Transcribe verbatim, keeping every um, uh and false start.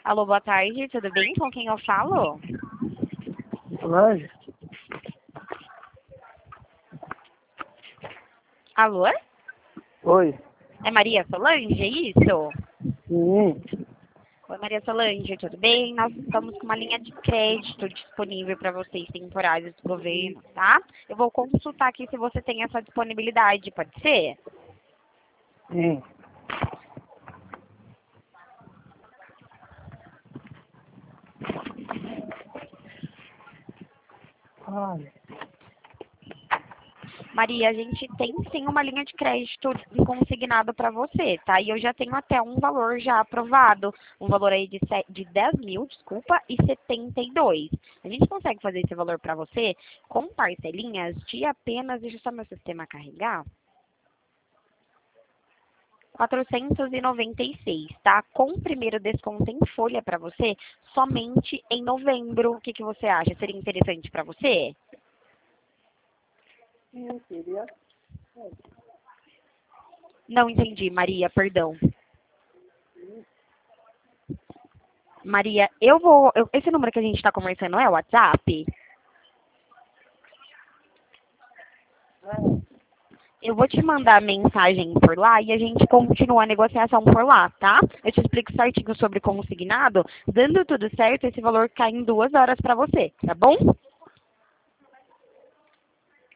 Alô, boa tarde, tudo bem? Com quem eu falo? Solange? Alô? Oi. É Maria Solange, é isso? Sim. Oi, Maria Solange, tudo bem? Nós estamos com uma linha de crédito disponível para vocês temporários do governo, tá? Eu vou consultar aqui se você tem essa disponibilidade, pode ser? Sim. Ai. Maria, a gente tem sim uma linha de crédito consignado para você, tá? E eu já tenho até um valor já aprovado, um valor aí de, se- de dez mil, desculpa, e setenta e dois. A gente consegue fazer esse valor para você com parcelinhas de apenas, deixa só meu sistema carregar, quatrocentos e noventa e seis, tá? Com o primeiro desconto em folha para você, somente em novembro. O que que você acha? Seria interessante para você? Sim, queria. Não entendi, Maria, perdão. Maria, eu vou. eu- esse número que a gente está conversando é o WhatsApp? Eu vou te mandar mensagem por lá e a gente continua a negociação por lá, tá? Eu te explico certinho sobre consignado. Dando tudo certo, esse valor cai em duas horas para você, tá bom?